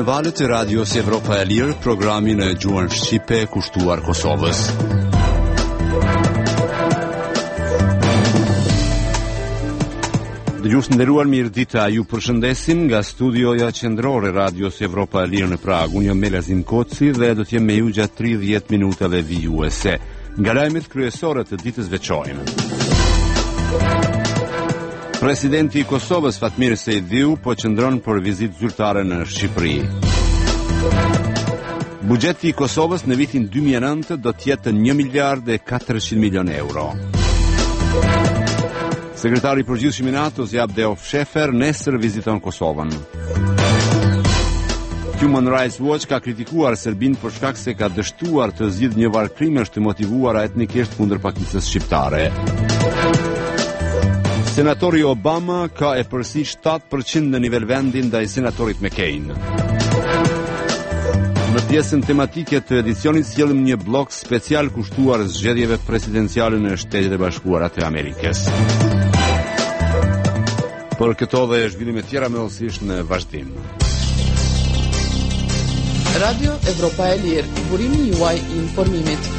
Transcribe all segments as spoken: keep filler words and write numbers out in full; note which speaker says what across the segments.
Speaker 1: në valët e radios Evropa e Lirë, programin e gjuhën shqipe kushtuar Kosovës. Dëgjues nderuar, mirëdita, ju përshëndesim nga studioja qendrore e radios Evropa e Lirë në Prag. Unë jam Melazim Koci dhe do të jem me ju gjatë tridhjetë minutave vijuese. Nga lajmet kryesore të ditës veçojmë. Presidenti i Kosovës Fatmir Sejdiu po qëndron për vizitë zyrtare në Shqipëri. Buxheti i Kosovës në vitin dy mijë e nëntë do të jetë një miliard e katërqind milion euro. Sekretari i përgjithshëm i NATO-s Jabdeo Fshefer nesër viziton Kosovën. Human Rights Watch ka kritikuar Serbinë për shkak se ka dështuar të zgjidhë një varg krimesh të motivuara etnikisht kundër pakicës shqiptare. Senatori Obama ka e përsi shtatë përqind në nivel vendi ndaj senatorit McCain. Në pjesën tematike të edicionit sjellim një blok special kushtuar zgjedhjeve presidenciale në Shtetet e Bashkuara të Amerikës. Për këto dhe zhvillime tjera mëllësisht në vazhdim.
Speaker 2: Radio Evropa e Lirë, burimi juaj i informimit.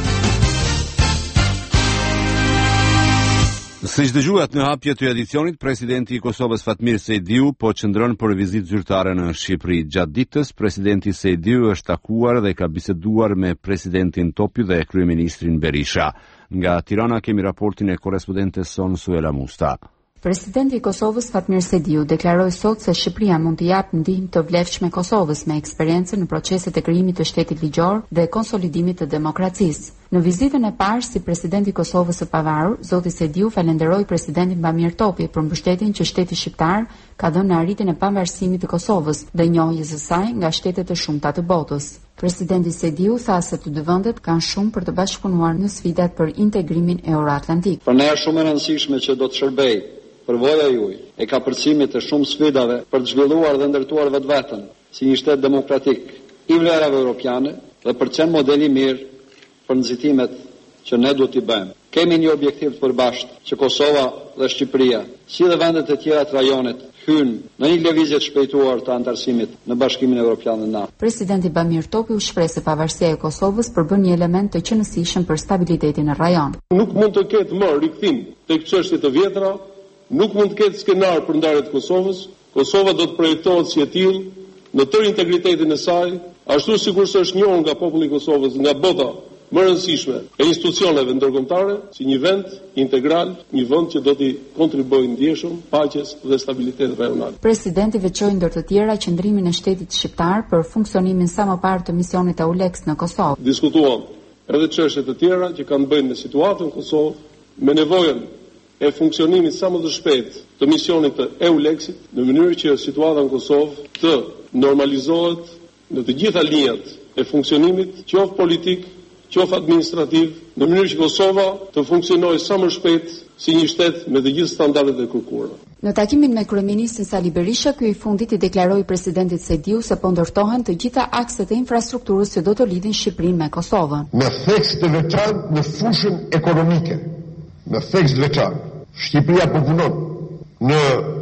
Speaker 1: Siç dëgjuat në hapje të edicionit, presidenti i Kosovës Fatmir Sejdiu po qëndron për vizitë zyrtare në Shqipëri. Gjatë ditës, presidenti Sejdiu është takuar dhe ka biseduar me presidentin Topi dhe kryeministrin Berisha. Nga Tirana kemi raportin e korrespondentes son Suela Musta.
Speaker 3: Presidenti i Kosovës Fatmir Sejdiu deklaroi sot se Shqipëria mund të japë ndihmë të vlefshme Kosovës me eksperiencë në proceset e krijimit të shtetit ligjor dhe konsolidimit të demokracisë. Në vizitën e parë si presidenti i Kosovës së pavarur, zoti Sejdiu falenderoi presidentin Bamir Topi për mbështetjen që shteti shqiptar ka dhënë në arritjen e pavarësimit të Kosovës dhe njohjes së saj nga shtetet e shumta të botës. Presidenti Sejdiu tha se të dy vendet kanë shumë për të bashkëpunuar në sfidat për integrimin euroatlantik.
Speaker 4: Për ne është shumë e rëndësishme që do të shërbej përvoja juaj e kapërcimit të shumë sfidave për të zhvilluar dhe ndërtuar vetveten si një shtet demokratik i vlerave europiane dhe për të qenë model i mirë për nxitimet që ne duhet t'i bëjmë. Kemi një objektiv të përbashkët që Kosova dhe Shqipëria, si dhe vendet e tjera të rajonit, hynë në një lëvizje të shpejtuar të antarësimit në Bashkimin Evropian dhe NATO.
Speaker 3: Presidenti Bamir Topi u shpreh se pavarësia e Kosovës përbën një element të qëndrueshëm për stabilitetin në rajon.
Speaker 5: Nuk mund të ketë më rikthim tek çështjet e vjetra. Nuk mund të ketë skenar për ndarjen e Kosovës. Kosova do të projektohet si e tillë në tërë integritetin e saj, ashtu sikur se është njohur nga populli i Kosovës, nga bota më e rëndësishme e institucioneve ndërkombëtare, si një vend integral, një vend që do të kontribuojë ndjeshëm paqes dhe stabilitetit rajonal.
Speaker 3: Presidenti veçoi ndër të tjera qëndrimin e shtetit shqiptar për funksionimin sa më parë të misionit EULEX në Kosovë.
Speaker 5: Diskutuam edhe çështje të tjera që kanë bënë me situatën në Kosovë, me nevojën e funksionimit sa më të shpejt të misionit të EULEX-it, në mënyrë që situata në Kosovë të normalizohet në të gjitha linjat e funksionimit, qoftë politik, qoftë administrativ, në mënyrë që Kosova të funksionojë sa më shpejt si një shtet me të gjithë standardet e kërkuara.
Speaker 3: Në takimin me kryeministin Sali Berisha, ky i fundit i deklaroi presidentit Sejdiu se po ndërtohen të gjitha akset e infrastrukturës që do të lidhin Shqipërinë me Kosovën.
Speaker 6: Me thekse të veçantë në fushën ekonomike, me thekse të veçantë. Shqipëria po punon në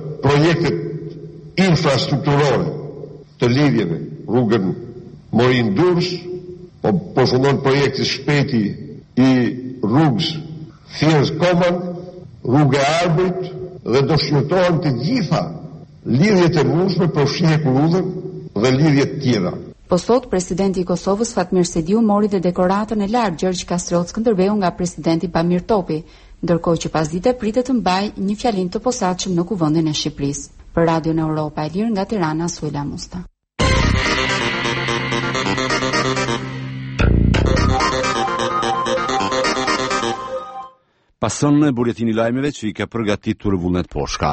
Speaker 6: projektet infrastrukturore të lidhjeve, rrugën Morin-Durrës, po po fundon projekti shpejti i rrugës Thierz-Koman, rruga e Arbërit dhe do shqyrtohen të gjitha lidhjet e rrugshme përfshirë Kurudhën dhe lidhjet tjera.
Speaker 3: Po sot, presidenti i Kosovës Fatmir Sejdiu mori dhe dekoratën e lartë Gjergj Kastriot Skënderbeu nga presidenti Bamir Topi, ndërkohë që pasdite pritet të mbajë një fjalim të posaçëm në Kuvendin e Shqipërisë. Për Radion Europa e Lirë nga Tirana, Suela Musta.
Speaker 1: Pason në buletini lajmeve që i ka përgatitur Vullnet Poshka.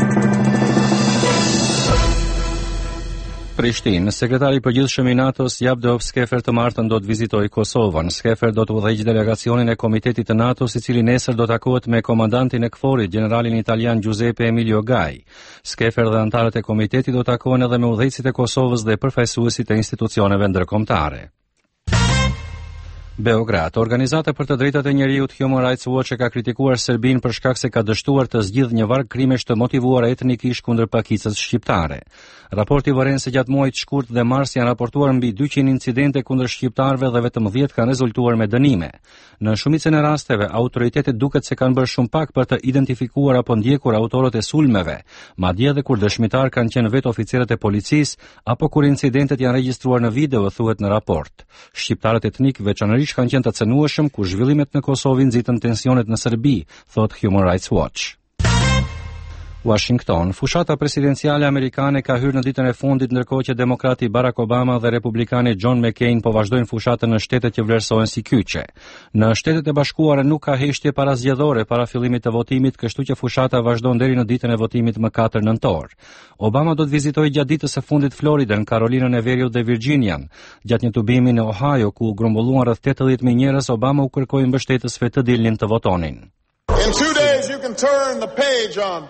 Speaker 7: Prishtinë, sekretari i përgjithshëm i NATO-s Jabdeo Fshefer të martën do të vizitojë Kosovën. Fshefer do të udhëheqë delegacionin e Komitetit të NATO-s, i cili nesër do takohet me komandantin e K F O R-it, generalin italian Giuseppe Emilio Gai. Fshefer dhe anëtarët e komitetit do takohen edhe me udhëheqësit e Kosovës dhe përfaqësuesit e institucioneve ndërkombëtare. Beograd. Organizata për të drejtat e njerëzit Human Rights Watch e ka kritikuar Serbinë për shkak se ka dështuar të zgjidhë një varg krimesh të motivuara etnikisht kundër pakicës shqiptare. Raporti vëren se gjatë muajit shkurt dhe mars janë raportuar mbi dyqind incidente kundër shqiptarëve dhe vetëm dhjetë kanë rezultuar me dënime. Në shumicën e rasteve, autoritetet duket se kanë bërë shumë pak për të identifikuar apo ndjekur autorët e sulmeve, madje edhe kur dëshmitar kanë qenë vetë oficerët e policisë apo kur incidentet janë regjistruar në video, thuhet në raport. Shqiptarët etnik veçanërisht kanë qenë të cënueshëm ku zhvillimet në Kosovë nxitën tensionet në Serbi, thot Human Rights Watch. Washington. Fushata presidenciale amerikane ka hyrë në ditën e fundit ndërkohë që demokrati Barack Obama dhe republikani John McCain po vazhdojnë fushatën në shtetet që vlerësohen si kyçe. Në Shtetet e Bashkuara nuk ka heshtje parazgjedhore para fillimit të votimit, kështu që fushata vazhdon deri në ditën e votimit më katër nëntor. Obama do të vizitojë gjatë ditës së fundit Floridën, Karolinën e Veriut dhe Virginian. Gjatë një tubimi në Ohio ku grumbulluan rreth tetëdhjetë mijë njerëz, Obama u kërkoi mbështetësve të dilnin të votonin.
Speaker 8: In two days you can turn the page on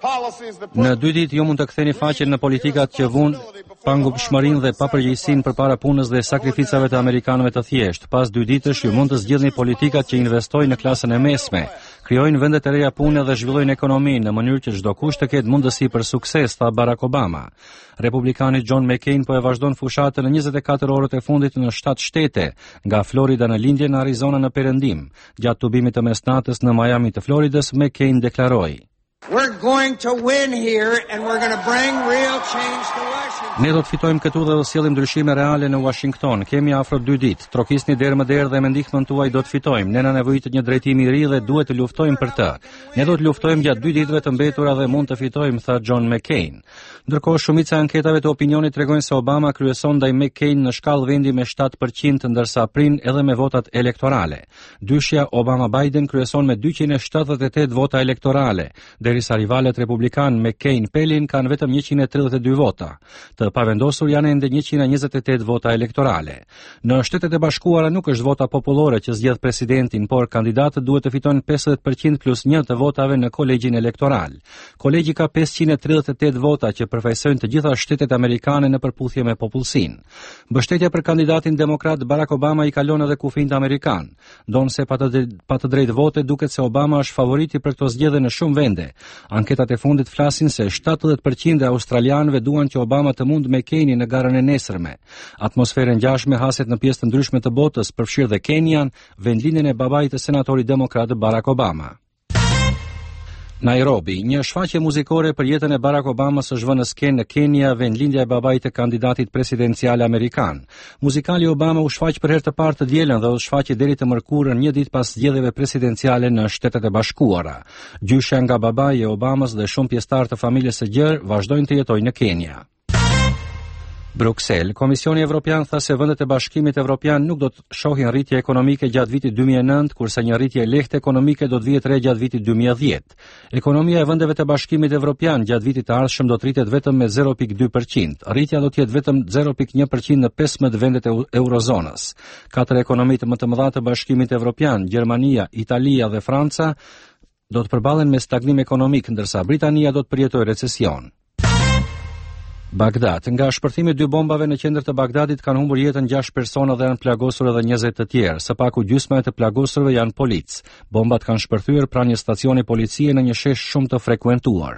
Speaker 7: Në dy ditë ju mund të ktheni faqen në politikat që vun pangupshmërinë dhe papërgjegjësinë përpara punës dhe sakrificave të amerikanëve të thjeshtë. Pas dy ditësh ju mund të zgjidhni politikat që investojnë në klasën e mesme, krijojnë vende të reja pune dhe zhvillojnë ekonominë në mënyrë që çdo kush të ketë mundësi për sukses, tha Barack Obama. Republikani John McCain po e vazhdon fushatën në njëzet e katër orët e fundit në shtatë shtete, nga Florida në lindje në Arizona në perëndim. Gjatë tubimit të mesnatës në Miami të Floridës, McCain deklaroi:
Speaker 9: We're going to win here and we're going to bring real change to Washington.
Speaker 7: Ne do të fitojmë këtu dhe do sjellim ndryshime reale në Washington. Kemi afro dy ditë. Trokisni derë më derë dhe me ndihmën tuaj do të fitojmë. Ne na nevojitet një drejtim i ri dhe duhet të luftojmë për të. Ne do të luftojmë gjatë dy ditëve të mbetura dhe mund të fitojmë, tha John McCain. Ndërkohë shumica e anketave të opinionit tregojnë se Obama kryeson ndaj McCain në shkallë vendi me shtatë përqind, ndërsa prin edhe me votat elektorale. Dyshja Obama-Biden kryeson me dyqind e shtatëdhjetë e tetë vota elektorale, derisa rivalet republikan McCain-Palin kanë vetëm njëqind e tridhjetë e dy vota. Të pavendosur janë ende njëqind e njëzet e tetë vota elektorale. Në Shtetet e Bashkuara nuk është vota popullore që zgjedh presidentin, por kandidatët duhet të fitojnë pesëdhjetë përqind plus një të votave në kolegjin elektoral. Kolegji ka pesëqind e tridhjetë e tetë vota që përfaqësojnë të gjitha shtetet amerikane në përputhje me popullsinë. Mbështetja për kandidatin demokrat Barack Obama i kalon edhe kufijt amerikan. Donse pa të, pa të drejtë vote duket se Obama është favoriti për këto zgjedhje në shumë vende. Anketat e fundit flasin se shtatëdhjetë përqind e australianëve duan që Obama të mund McCainin në garën e nesërme. Atmosferën ngjashme haset në pjesë të ndryshme të botës, përfshirë dhe Kenian, vendlindjen e babait të senatorit demokrat Barack Obama. Nairobi, një shfaqje muzikore për jetën e Barack Obamas është vënë në skenë në Kenya, vendlindja e babait të kandidatit presidencial amerikan. Muzikali Obama u shfaq për herë të parë të dielën dhe u shfaqi deri të mërkurën një ditë pas zgjedhjeve presidenciale në Shtetet e Bashkuara. Gjyshja nga babai e Obamas dhe shumë pjesëtarë të familjes së gjerë vazhdojnë të jetojnë në Kenya. Bruksel. Komisioni Evropian tha se vendet e Bashkimit Evropian nuk do të shohin rritje ekonomike gjatë vitit dy mijë e nëntë, kurse një rritje lehtë ekonomike do të vijë re gjatë vitit dy mijë e dhjetë. Ekonomia e vendeve të Bashkimit Evropian gjatë vitit të ardhshëm do të rritet vetëm me zero pikë dy përqind. Rritja do të jetë vetëm zero pikë një përqind në pesëmbëdhjetë vendet e eurozonës. Katër ekonomitë më të mëdha të Bashkimit Evropian, Gjermania, Italia dhe Franca, do të përballen me stagnim ekonomik, ndërsa Britania do të përjetojë recesion. Bagdad. Nga shpërthimi i dy bombave në qendër të Bagdadit kanë humbur jetën gjashtë persona dhe janë plagosur edhe njëzet të tjerë. Së paku gjysma e të plagosurve janë polic. Bombat kanë shpërthyer pranë një stacioni policie në një shesh shumë të frekuentuar.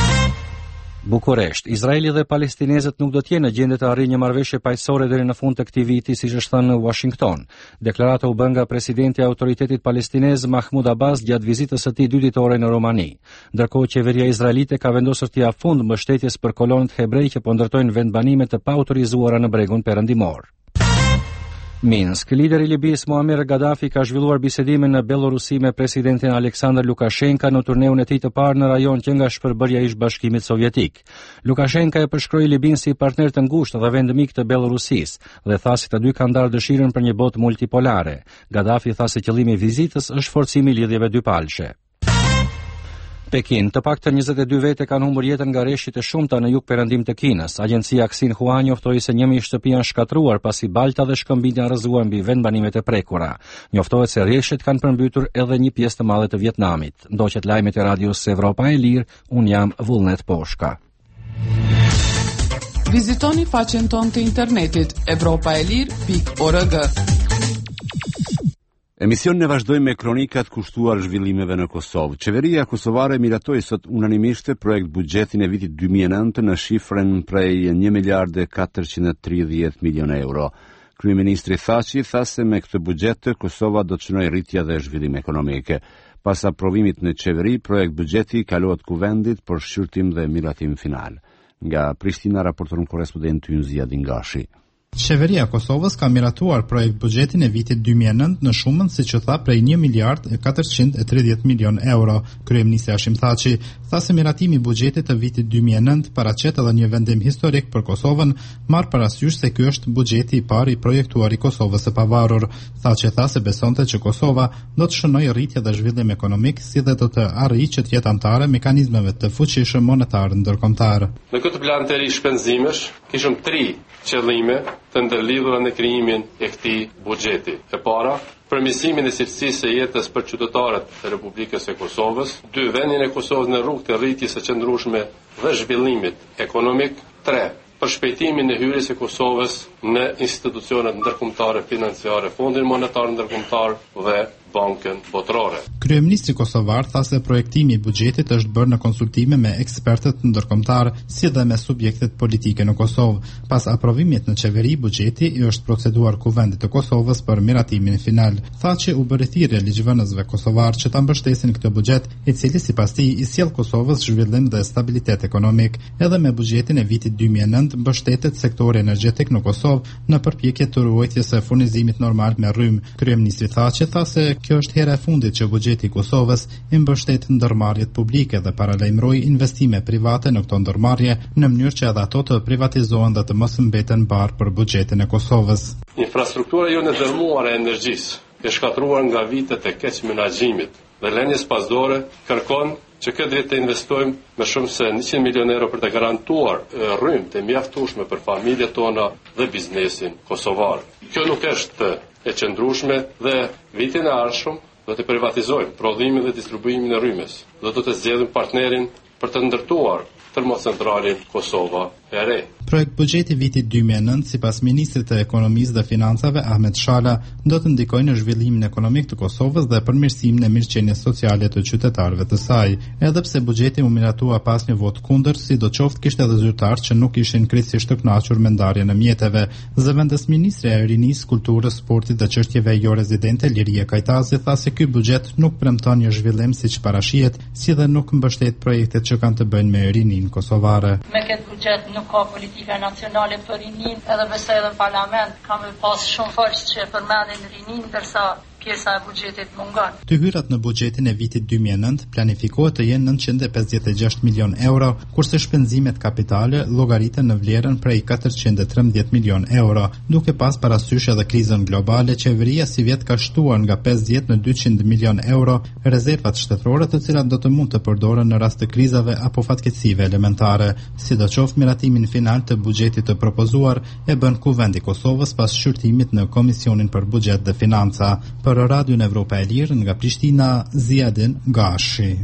Speaker 7: Bukuresht. Izraeli dhe palestinezët nuk do të jenë në gjendje të arrijnë një marrëveshje paqësore deri në fund të këtij viti, siç është thënë në Washington. Deklarata u bë nga presidenti i autoritetit palestinez Mahmoud Abbas gjatë vizitës së tij dy ditore në Romani. Ndërkohë qeveria izraelite ka vendosur të ia fund mbështetjes për kolonët hebrej që po ndërtojnë vendbanime të paautorizuara në bregun perëndimor. Minsk. Lideri i Libisë Muammar Gaddafi ka zhvilluar bisedime në Belorusi me presidentin Aleksandr Lukashenka në turneun e tij të parë në rajon që nga shpërbërja ish Bashkimit Sovjetik. Lukashenka e përshkroi Libinë si partner të ngushtë dhe vend mik të Belorusisë dhe tha se të dy kanë ndarë dëshirën për një botë multipolare. Gaddafi tha se qëllimi i vizitës është forcimi i lidhjeve dypalshe. Pekin. Të paktën njëzet e dy vete kanë humbur jetën nga rreshtit e shumta në jug-perëndim të Kinës. Agjencia Xinhua njoftoi se një mijë shtëpi janë shkatruar pasi balta dhe shkëmbinja rrëzuan mbi vendbanimet e prekura. Njoftohet se rreshtet kanë përmbytur edhe një pjesë të madhe të Vietnamit. Ndoqet lajmet e radios Evropa e Lirë, un jam Vullnet Poshka.
Speaker 2: Vizitoni faqen tonë të internetit evropaelir pikë org.
Speaker 1: Emision ne vazhdojmë me kronikat kushtuar zhvillimeve në Kosovë. Qeveria kosovare miratoi sot unanimisht projekt buxhetin e vitit dy mijë e nëntë në shifrën prej një miliard e katërqind e tridhjetë milion euro. Kryeministri Thaçi tha se me këtë buxhet Kosova do të shënojë rritje dhe zhvillim ekonomike. Pas aprovimit në qeveri, projekt buxheti kalohet kuvendit për shqyrtim dhe miratim final. Nga Prishtina raporton korrespondenti ynë Ziadin Gashi.
Speaker 10: Qeveria e Kosovës ka miratuar projekt buxhetin e vitit dy mijë e nëntë në shumën, siç u tha, prej një miliard e katërqind e tridhjetë milion euro. Kryeministri Hashim Thaçi tha se miratimi i buxhetit të vitit dy mijë e nëntë paraqet edhe një vendim historik për Kosovën, marr parasysh se ky është buxheti i parë i projektuar i Kosovës së pavarur. Thaçi tha se besonte që Kosova do të shënojë rritje dhe zhvillim ekonomik, si dhe do të arrijë që të jetë anëtare mekanizmeve të fuqishëm monetar ndërkombëtar.
Speaker 5: Në këtë plan të ri shpenzimesh kishim tri qëllime të ndërlidhura në krijimin e këtij buxheti. E para, përmirësimin e cilësisë së jetës për qytetarët e Republikës së Kosovës. Dy, vendin e Kosovës në rrugë të rritjes së qëndrueshme dhe zhvillimit ekonomik. Tre, përshpejtimin e hyrjes së Kosovës në institucionet ndërkombëtare financiare, Fondin Monetar Ndërkombëtar dhe Bankën Botërore.
Speaker 10: Kryeministri kosovar tha se projektimi i buxhetit është bërë në konsultime me ekspertët ndërkombëtar, si dhe me subjektet politike në Kosovë. Pas aprovimit në qeveri, buxheti i është proceduar kuvendit të Kosovës për miratimin final. Tha që u bëri thirrje ligjvënësve kosovar që ta mbështesin këtë buxhet, i cili sipas tij i sjell Kosovës zhvillim dhe stabilitet ekonomik. Edhe me buxhetin e vitit dy mijë e nëntë mbështetet sektori energjetik në Kosovë në përpjekje të ruajtjes së furnizimit normal me rrymë. Kryeministri tha që tha se kjo është hera e fundit që buxheti i Kosovës i mbështet ndërmarrjet publike dhe paralajmëroi investime private në këto ndërmarrje në mënyrë që edhe ato të privatizohen dhe të mos mbeten barë për buxhetin e Kosovës.
Speaker 5: Infrastruktura jo në dërmuar e energjisë, e shkatruar nga vitet e keq menaxhimit dhe lënies pasdore, kërkon që këtë vit të investojmë me shumë se njëqind milion euro për të garantuar rrymë të mjaftueshme për familjet tona dhe biznesin kosovar. Kjo nuk është e qëndrueshme dhe vitin e ardhshëm do të privatizojmë prodhimin dhe distribuimin e rrymës. Do të të zgjedhim partnerin për të ndërtuar termocentralin Kosova e re.
Speaker 10: Projekt buxheti vitit dy mijë e nëntë, sipas ministrit të ekonomisë dhe financave Ahmet Shala, do të ndikojë në zhvillimin ekonomik të Kosovës dhe përmirësimin e mirëqenies sociale të qytetarëve të saj. Edhe pse buxheti u miratua pas një vot kundër, sidoqoftë kishte edhe zyrtarë që nuk ishin krejtësisht të kënaqur me ndarjen e mjeteve. Zëvendësministri e rinisë, kulturës, sportit dhe çështjeve jo rezidente Liria Kajtazi tha se ky buxhet nuk premton një zhvillim siç parashihet, si dhe nuk mbështet projektet që kanë të bëjnë me rinin kosovare.
Speaker 11: Me këtë buxhet nuk ka politika nacionale për rinin, edhe besoj edhe parlament ka me pas shumë forcë që përmendin rinin, ndërsa pjesa e buxhetit mungon.
Speaker 10: Të hyrat në buxhetin e vitit dy mijë e nëntë planifikohet të jenë nëntëqind e pesëdhjetë e gjashtë milion euro, kurse shpenzimet kapitale llogariten në vlerën prej katërqind e trembëdhjetë milion euro. Duke pas parasysh edhe krizën globale, qeveria si vjet ka shtuar nga pesëdhjetë në dyqind milion euro rezervat shtetërore, të cilat do të mund të përdoren në rast të krizave apo fatkeqësive elementare. Sidoqoftë, miratimin final të buxhetit të propozuar e bën Kuvendi i Kosovës pas shqyrtimit në Komisionin për Buxhet dhe Financa. Për Radion Evropa e Lirë, nga Prishtina, Ziadin Gashi.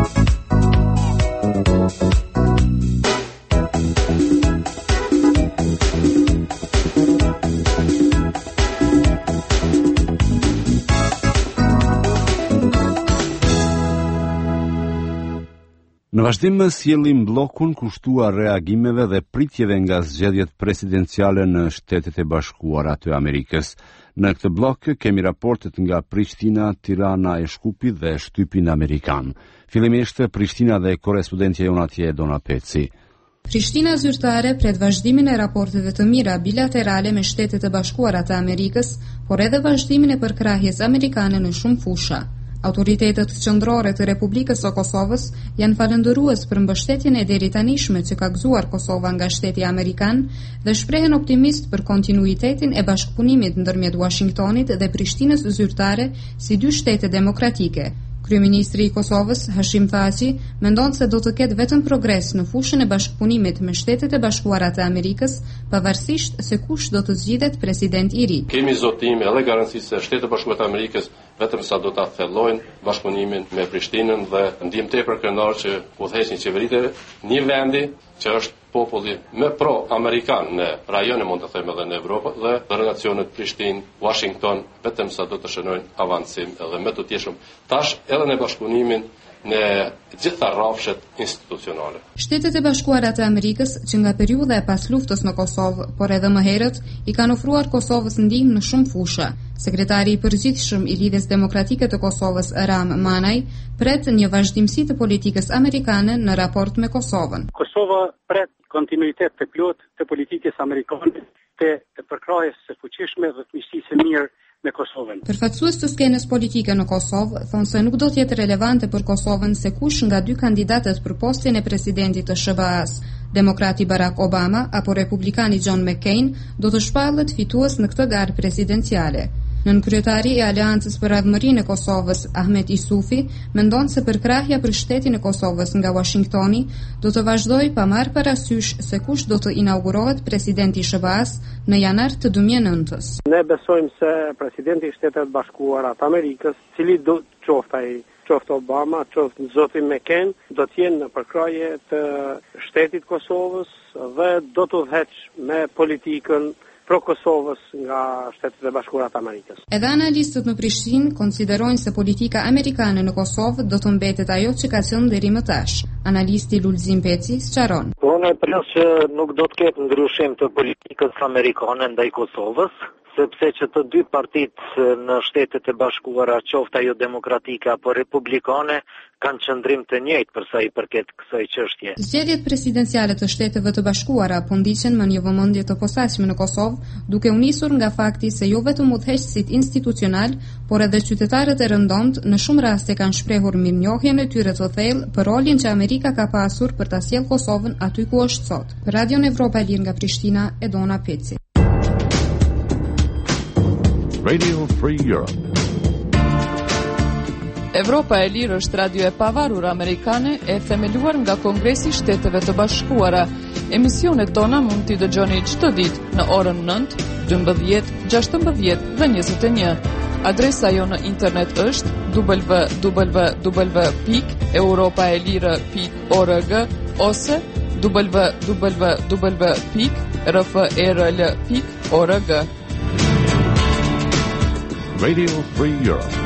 Speaker 1: Në vazhdim sjellim bllokun kushtuar reagimeve dhe pritjeve nga zgjedhjet presidenciale në Shtetet e Bashkuara të Amerikës. Në këtë blok kemi raportet nga Prishtina, Tirana e Shkupit dhe Shtypin Amerikan. Fillimisht Prishtina dhe korrespondentja jon atje Dona Peci.
Speaker 12: Prishtina zyrtare pret vazhdimin e raporteve të mira bilaterale me Shtetet e Bashkuara të Amerikës, por edhe vazhdimin e përkrahjes amerikane në shumë fusha. Autoritetet qendrore të Republikës së Kosovës janë falendërues për mbështetjen e deritanishme që ka gëzuar Kosova nga shteti amerikan dhe shprehen optimist për kontinuitetin e bashkëpunimit ndërmjet Washingtonit dhe Prishtinës zyrtare si dy shtete demokratike. Kryeministri i Kosovës, Hashim Thaçi, mendon se do të ketë vetëm progres në fushën e bashkëpunimit me Shtetet e Bashkuara të Amerikës, pavarësisht se kush do të zgjidhet president i ri.
Speaker 5: Kemi zotim edhe garanci se Shtetet e Bashkuara të Amerikës vetëm sa do ta thellojnë bashkëpunimin me Prishtinën dhe ndiem tepër krenar që udhëheqin qeveritë një vendi që është populli më pro-amerikan në rajonin, mund të them edhe në Evropë, dhe relacionet Prishtinë-Washington vetëm sa do të shënojnë avancim edhe më të tjeshëm tash edhe në bashkëpunimin në gjitha rrafshet institucionale.
Speaker 12: Shtetet e Bashkuara të Amerikës, që nga periudha e pas luftës në Kosovë, por edhe më herët, i kanë ofruar Kosovës ndihmë në shumë fusha. Sekretari i përgjithshëm i Lidhjes Demokratike të Kosovës, Ram Manaj, pret një vazhdimsi të politikës amerikane në raport me Kosovën.
Speaker 13: Kosova pret kontinuitet të plot të politikës amerikane, të përkrahjes së fuqishme dhe të miqësisë së mirë me Kosovën.
Speaker 12: Përfaqësues të skenës politike në Kosovë thonë se nuk do të jetë relevante për Kosovën se kush nga dy kandidatët për postin e presidentit të S B A-s, demokrati Barack Obama apo republikani John McCain, do të shpallet fitues në këtë garë presidenciale. Nënkryetari i Aleancës për Radhëmërinë e Kosovës, Ahmet Isufi, mendon se përkrahja për shtetin e Kosovës nga Washingtoni do të vazhdojë pa marrë parasysh se kush do të inaugurohet presidenti i S B A-s në janar të dy mijë e nëntës.
Speaker 13: Ne besojmë se presidenti i Shtetit Bashkuara të Amerikës, cili do qoftë ai, qoftë Obama, qoftë zoti McCain, do të jenë në përkrahje të shtetit Kosovës dhe do të udhëheqë me politikën pro Kosovës nga Shtetet e Bashkuara të Amerikës.
Speaker 12: Edhe analistët në Prishtinë konsiderojnë se politika amerikane në Kosovë do të mbetet ajo që ka qenë deri më tash. Analisti Lulzim Peci sqaron.
Speaker 14: Unë pres që nuk do të ketë ndryshim të politikës amerikane ndaj Kosovës, sepse që të dy partitë në Shtetet e Bashkuara, qoftë ajo demokratike apo republikane, kanë qëndrim të njëjtë për sa i përket kësaj çështje.
Speaker 12: Zgjedhjet presidenciale të Shteteve të Bashkuara po ndiqen me një vëmendje të posaçme në Kosovë, duke u nisur nga fakti se jo vetëm udhëheqësit institucional, por edhe qytetarët e rëndomt në shumë raste kanë shprehur mirënjohjen e tyre të thellë për rolin që Amerika ka pasur për ta sjellë Kosovën aty ku është sot. Për Radion Evropa e Lirë nga Prishtina, Edona Peci.
Speaker 15: Radio Free Europe.
Speaker 2: Evropa e Lirë është radio e pavarur amerikane e themeluar nga Kongresi i Shteteve të Bashkuara. Emisionet tona mund t'i dëgjoni çdo ditë në orën nëntë, dymbëdhjetë, gjashtëmbëdhjetë dhe njëzet e një. Adresa jo në internet është w w w pikë europaelire pikë org ose w w w pikë r f e r l pikë org.
Speaker 15: Radio Free Europe.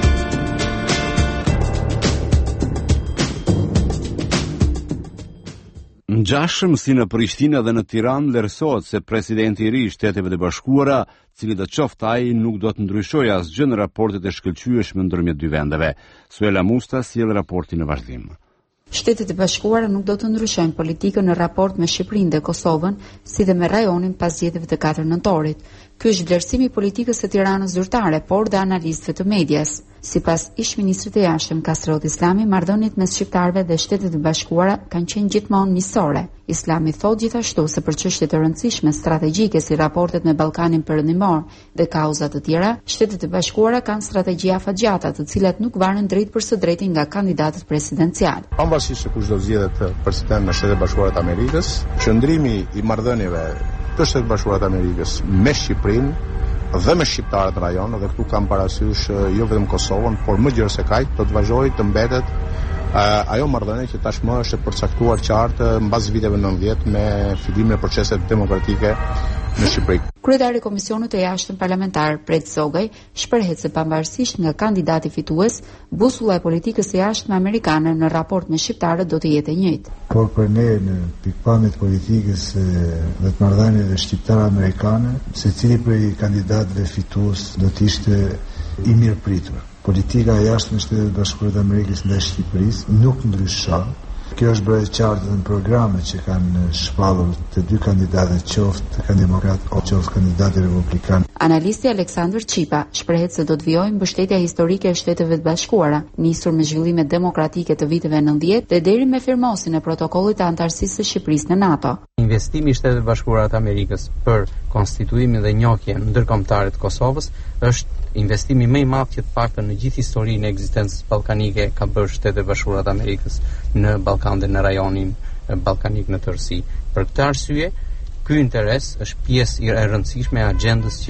Speaker 1: Ngjashëm si në Prishtinë dhe në Tiranë vlerësohet se presidenti i ri i Shteteve të Bashkuara, cili do qoftë ai, nuk do të ndryshojë asgjë në raportet e shkëlqyeshme ndërmjet dy vendeve. Suela Musta sjell raportin në vazhdim.
Speaker 3: Shtetet e Bashkuara nuk do të ndryshojnë politikën në raport me Shqipërinë dhe Kosovën, si dhe me rajonin pas zgjedhjeve të katër nëntorit. Ky është vlerësimi i politikës së Tiranës zyrtare, por dhe analistëve të medias. Sipas ish-ministrit e jashtëm Kasrot Islami, marrëdhëniet mes shqiptarëve dhe Shtetet e Bashkuara kanë qenë gjithmonë miqësore. Islami thotë gjithashtu se për çështje të rëndësishme strategjike si raportet me Ballkanin Perëndimor dhe kauza të tjera, Shtetet e Bashkuara kanë strategji afatgjata, të cilat nuk varen drejt për së drejti nga kandidatët presidencial.
Speaker 16: Pavarësisht se kush do zgjedhet president në Shtetet e Bashkuara të Amerikës, qëndrimi i marrëdhënieve të Shtetit të Bashkuara të Amerikës me Shqipërinë dhe me shqiptarët në rajon, dhe këtu kam parasysh jo vetëm Kosovën, por më gjerë se kaq, do të vazhdojë të mbetet uh, ajo marrëdhënie që tashmë është përcaktuar qartë mbas viteve nëntëdhjetë me fillimin e proceset demokratike në Shqipëri.
Speaker 3: Kryetari i Komisionit të Jashtëm Parlamentar, Pret Zogaj, shprehet se pavarësisht nga kandidati fitues, busulla e politikës së jashtme amerikane në raport me shqiptarët do të jetë e njëjtë.
Speaker 17: Por për ne në pikpamjet politikës dhe të marrëdhënieve shqiptar-amerikane, secili prej kandidatëve fitues do të ishte i mirëpritur. Politika e jashtme e Shtetit të Bashkuara të Amerikës ndaj Shqipërisë nuk ndryshon. Kjo është bërë qartë në programet që kanë shpallur të dy kandidatët, qoftë kanë demokrat o qoftë kandidatë republikan.
Speaker 3: Analisti Aleksandr Qipa shprehet se do të vijojë mbështetja historike e Shteteve të Bashkuara, nisur me zhvillimet demokratike të viteve nëntëdhjetë dhe deri me firmosjen e protokollit të antarësisë së Shqipërisë në NATO.
Speaker 18: Investimi i Shtetit të Bashkuara të Amerikës për konstituimin dhe njohjen ndërkombëtare të Kosovës është investimi më i madh që të paktën në gjithë historinë e ekzistencës ballkanike ka bërë Shtetet e Bashkuara të Amerikës në Ballkan dhe në rajonin ballkanik në tërësi. Për këtë arsye, ky interes është pjesë e rëndësishme e agjendës që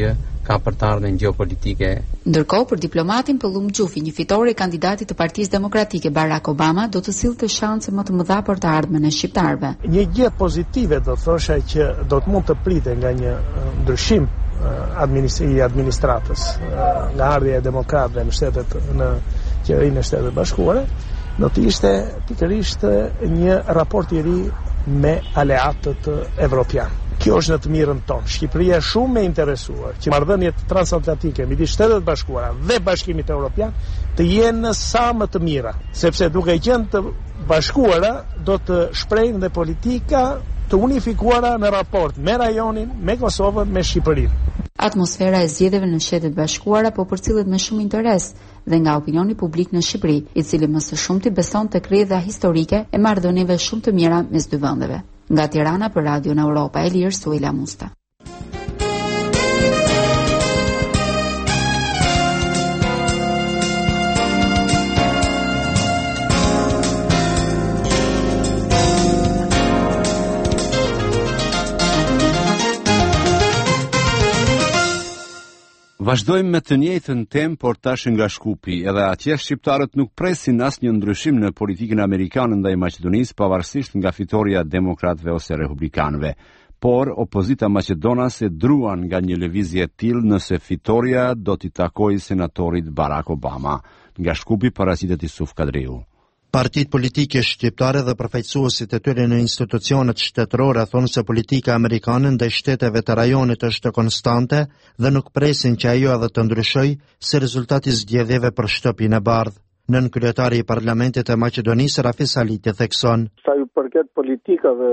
Speaker 18: ka për të ardhmen gjeopolitike.
Speaker 3: Ndërkohë, për diplomatin Pëllum Gjufi, një fitore i kandidatit të Partisë Demokratike Barack Obama do të sillte shanse më të mëdha për të ardhmen e shqiptarëve.
Speaker 19: Një gjë pozitive do thosha që do të mund të pritet nga një ndryshim i administratës, nga ardhja e demokratëve në shtetet në qeverinë e Shtetit Bashkuara, do të ishte pikërisht një raport i ri me aleatët evropian. Kjo është në të mirën tonë. Shqipëria është shumë e interesuar që marrëdhëniet transatlantike midis Shtetit Bashkuara dhe Bashkimit Evropian të jenë sa më të mira, sepse duke qenë të bashkuara do të shprehin dhe politika të unifikuara në raport me rajonin, me Kosovën, me Shqipërinë.
Speaker 3: Atmosfera e zgjedhjeve në Shtetet Bashkuara po përcillet me shumë interes dhe nga opinioni publik në Shqipëri, i cili më së shumti beson tek rrjedha historike e marrëdhënieve shumë të mira mes dy vendeve. Nga Tirana për Radio në Europa e Lirë, Suela Musta.
Speaker 1: Vazhdojmë me të njëjtën temë, por tash nga Shkupi. Edhe atje shqiptarët nuk presin asnjë ndryshim në politikën amerikane ndaj Maqedonisë, pavarësisht nga fitoria e demokratëve ose republikanëve. Por opozita maqedonase druan nga një lëvizje e tillë nëse fitoria do t'i takojë senatorit Barack Obama. Nga Shkupi paraqitet Isuf Kadriu.
Speaker 20: Partitë politike shqiptare dhe përfaqësuesit e tyre në institucionet shtetërore thonë se politika amerikane ndaj shteteve të rajonit është konstante dhe nuk presin që ajo edhe të ndryshojë si rezultati i zgjedhjeve për shtëpinë e bardhë. Nën kryetari i Parlamentit të Maqedonisë Rafis Haliti thekson:
Speaker 13: Sa ju përket politikave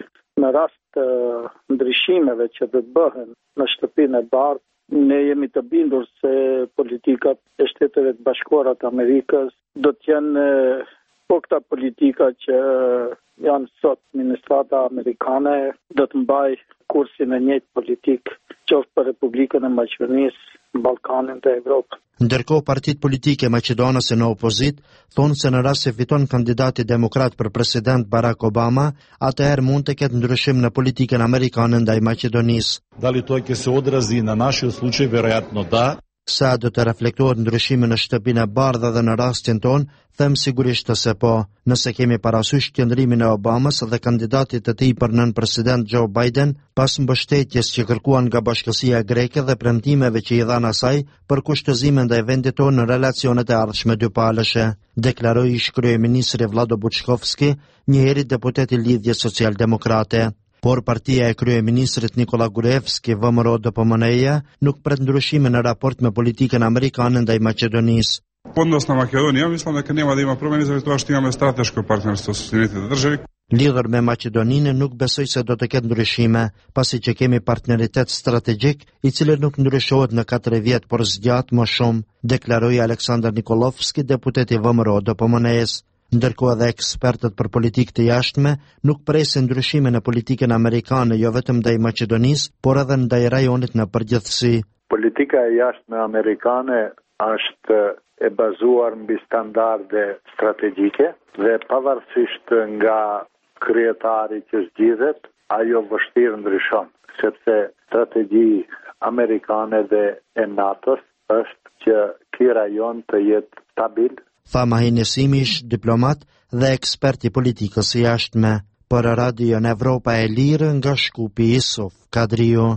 Speaker 13: në rast të ndryshimeve që do të bëhen në shtëpinë e bardhë, ne jemi të bindur se politikat e Shteteve të Bashkuara të Amerikës do të jenë po këta politika që janë sot administrata amerikane do të mbaj kursin e njëjtë politik, qoftë për Republikën e Maqedonisë, Ballkanin dhe Evropën.
Speaker 20: Ndërkohë partitë politike maqedonase në opozit thonë se në rast se fiton kandidati demokrat për president Barack Obama, atëherë mund të ketë ndryshim në politikën amerikane ndaj Maqedonisë.
Speaker 21: Дали той ќе се одрази на нашиот случај, веројатно да.
Speaker 20: Sa do të reflektohet ndryshimi në shtëpinë e bardhë dhe në rastin ton, them sigurisht se po, nëse kemi parasysh qëndrimin e Obamas dhe kandidatit të tij për nën president Joe Biden, pas mbështetjes që kërkuan nga bashkësia greke dhe premtimeve që i dhanë asaj për kushtëzime ndaj vendit tonë në relacionet e ardhshme dypalëshe, deklaroi ish kryeministri Vlado Buçkovski, njëherë deputet i Lidhjes Social-Demokrate. Por partia e kryeministrit Nikola Gruevski, V M R O D P M N-ja, nuk pret ndryshime në raport me politikën amerikane ndaj Maqedonisë.
Speaker 22: Odnos na Makedonija, mislim da nema da ima promjene, zato što imamo strateško partnerstvo sa Sjedinjenim Državama.
Speaker 20: Lidhur me Maqedoninë nuk besoj se do të ketë ndryshime, pasi që kemi partneritet strategjik i cili nuk ndryshohet në katër vjet, por zgjat më shumë, deklaroi Aleksandar Nikolovski, deputeti V M R O D P M N-s. Ndërkohë edhe ekspertët për politikë të jashtme nuk presin ndryshime në politikën amerikane jo vetëm ndaj Maqedonisë, por edhe ndaj rajonit në përgjithësi.
Speaker 23: Politika e jashtme amerikane është e bazuar mbi standarde strategjike dhe pavarësisht nga kryetari që zgjidhet, ajo vështirë ndryshon, sepse strategji amerikane dhe e NATO-s është që ky rajon të jetë stabil.
Speaker 20: Tha Mahin Nesimish, diplomat dhe ekspert i politikës së jashtme. Për Radio në Evropa e Lirë nga Shkupi, Isuf Kadriu.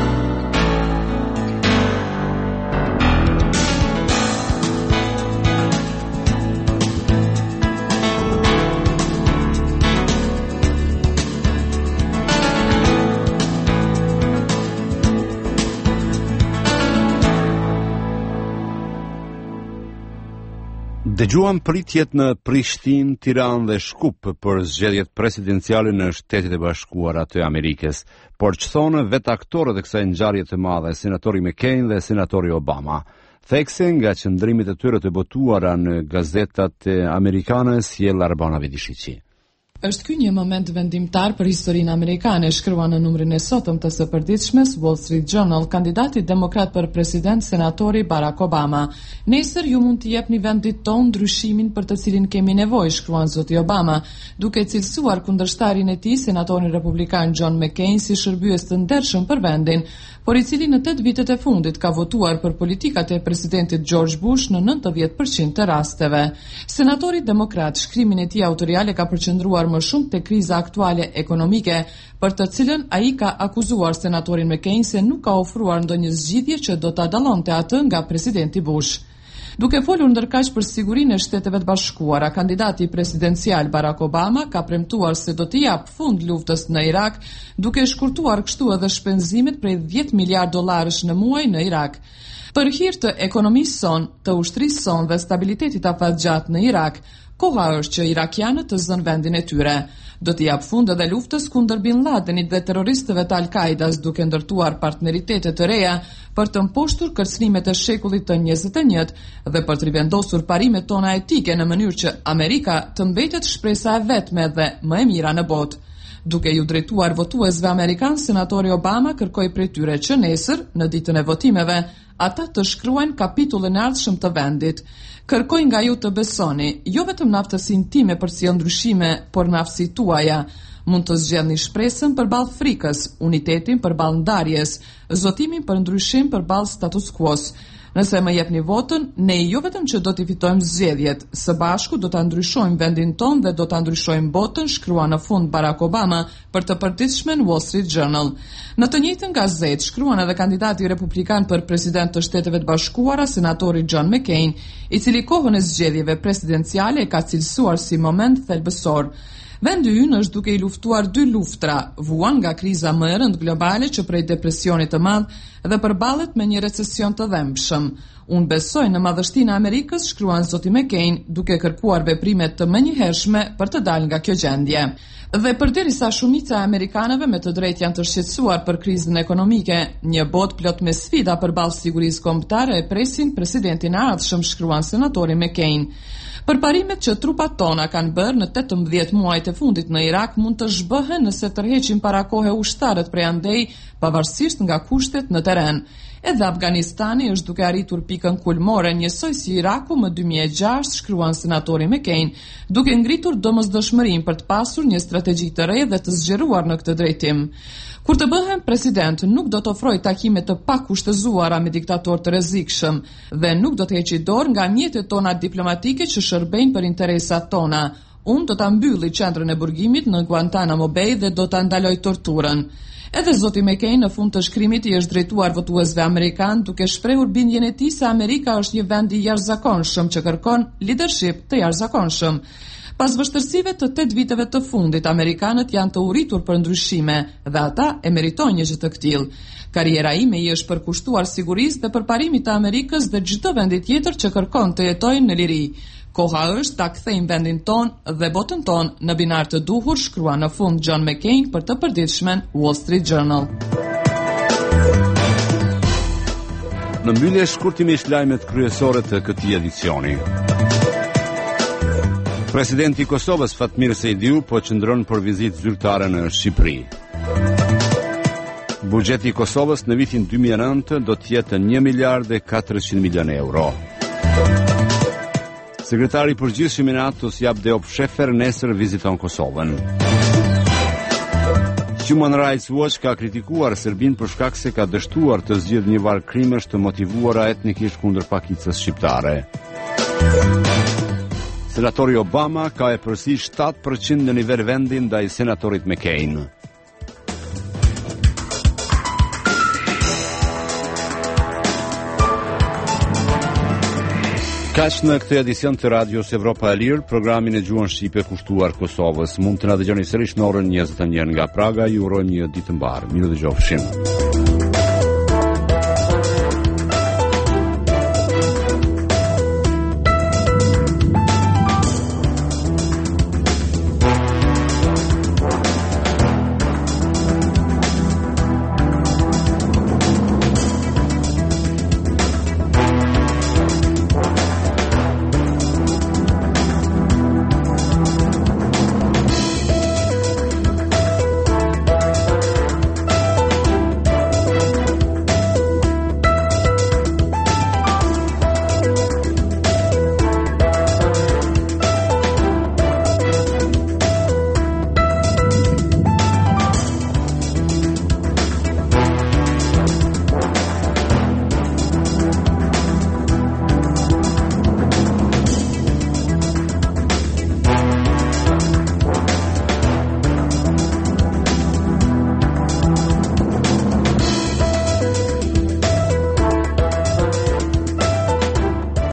Speaker 1: Dëgjuam pritjet në Prishtinë, Tiranë dhe Shkup për zgjedhjet presidenciale në Shtetet e Bashkuara të Amerikës, por ç'thonë vetë aktorët e kësaj ngjarje të madhe, senatori McCain dhe senatori Obama. Thekse nga qëndrimit e tyre të botuara në gazetat amerikane, sjell Arbana Vidishiqi.
Speaker 2: Është ky një moment vendimtar për historinë amerikane, shkruan në numrin e sotëm të së përditshmes Wall Street Journal kandidati demokrat për president senatori Barack Obama. Nesër ju mund të jepni vendit ton ndryshimin për të cilin kemi nevojë, shkruan zoti Obama, duke cilësuar kundërshtarin e tij, senatorin republikan John McCain, si shërbyes të ndershëm për vendin, por i cili në tetë vitet e fundit ka votuar për politikat e presidentit George Bush në nëntëdhjetë përqind të rasteve. Senatori demokrat shkrimin e tij autorial e ka përqendruar më shumë te kriza aktuale ekonomike, për të cilën ai ka akuzuar senatorin McCain se nuk ka ofruar ndonjë zgjidhje që do ta dallonte atë nga presidenti Bush. Duke folur ndërkaq për sigurinë e Shteteve të Bashkuara, kandidati presidencial Barack Obama ka premtuar se do të jap fund luftës në Irak, duke shkurtuar kështu edhe shpenzimet prej dhjetë miliardë dollarësh në muaj në Irak. Për hir të ekonomisë son, të ushtrisë son dhe stabilitetit afatgjatë në Irak, koha është që irakianët të zënë vendin e tyre. Do t'i jap fund edhe luftës kundër Bin Ladenit dhe terroristëve të Al-Qaidas, duke ndërtuar partneritete të reja për të mposhtur kërcënimet e shekullit të njëzet e njëjtë dhe për të rivendosur parimet tona etike në mënyrë që Amerika të mbetet shpresa e vetme dhe më e mira në botë. Duke ju drejtuar votuesve amerikan, senatori Obama kërkoi prej tyre që nesër, në ditën e votimeve, ata të shkruajnë kapitullin e ardhshëm të vendit. Kërkoj nga ju të besoni, jo vetëm në aftësinë time për sjellë ndryshime, por në aftësitë tuaja. Mund të zgjedhni shpresën përballë frikës, unitetin përballë ndarjes, zotimin për ndryshim përballë status quo-s. Nëse më jepni votën, ne jo vetëm që do t'i fitojmë zgjedhjet, së bashku do ta ndryshojmë vendin ton dhe do ta ndryshojmë botën, shkrua në fund Barack Obama për të përditshmen Wall Street Journal. Në të njëjtën gazetë shkruan edhe kandidati republikan për president të Shteteve të Bashkuara, senatori John McCain, i cili kohën e zgjedhjeve presidenciale e ka cilësuar si moment thelbësor. Vendi ynë është duke i luftuar dy luftra, vuan nga kriza më e rëndë globale që prej depresionit të madh dhe përballet me një recesion të dhëmshëm. Unë besoj në madhështinë e Amerikës, shkruan zoti McCain, duke kërkuar veprime të menjëhershme për të dalë nga kjo gjendje. Dhe përderisa shumica e amerikanëve me të drejtë janë të shqetësuar për krizën ekonomike, një botë plot me sfida përballë sigurisë kombëtare e presin presidentin e ardhshëm, shkruan senatori McCain. Përparimet që trupat tona kanë bërë në tetëmbëdhjetë muajt e fundit në Irak mund të zhbëhen nëse tërheqin para kohe ushtarët prej andej, pavarësisht nga kushtet në terren. Edhe Afganistani është duke arritur pikën kulmore njësoj si Iraku më dy mijë e gjashtë, shkruan senatori McCain, duke ngritur domosdoshmërinë për të pasur një strategji të re dhe të zgjeruar në këtë drejtim. Kur të bëhem president, nuk do të ofroj takime të pakushtëzuara me diktator të rrezikshëm dhe nuk do të heqi dorë nga mjetet tona diplomatike që shërbejnë për interesat tona. Unë do ta mbylli qendrën e burgimit në Guantanamo Bay dhe do ta ndaloj torturën. Edhe zoti McCain në fund të shkrimit i është drejtuar votuesve amerikan duke shprehur bindjen e tij se Amerika është një vend i jashtëzakonshëm që kërkon leadership të jashtëzakonshëm. Pas vështërsive të tetë viteve të fundit, amerikanët janë të uritur për ndryshime dhe ata e meritojnë një gjë të tillë. Karriera ime i është përkushtuar sigurisë dhe përparimit të Amerikës dhe çdo vendi tjetër që kërkon të jetojë në liri. Koha është ta kthejmë vendin ton dhe botën ton në binar të duhur, shkrua në fund John McCain për të përditshmen Wall Street Journal.
Speaker 1: Në mbyllje shkurtimisht lajmet kryesore të këtij edicioni. Presidenti i Kosovës Fatmir Sejdiu po qëndron për vizitë zyrtare në Shqipëri. Buxheti i Kosovës në vitin dy mijë e nëntë do të jetë një miliard e katërqind milion euro. Sekretari i përgjithshëm i NATO-s Javdeo Psheffer nesër viziton Kosovën. Human Rights Watch ka kritikuar Serbinë për shkak se ka dështuar të zgjidhë një varg krimësh të motivuara etnikisht kundër pakicës shqiptare. Senatori Obama ka e përsi shtatë përqind në nivel vendi ndaj senatorit McCain. Kaq në këtë edicion të Radios Evropa e Lirë, programin e gjuhën shqipe kushtuar Kosovës. Mund të na dëgjoni sërish në orën njëzet e një nga Praga. Ju urojmë një ditë të mbarë. Mirë dëgjofshim.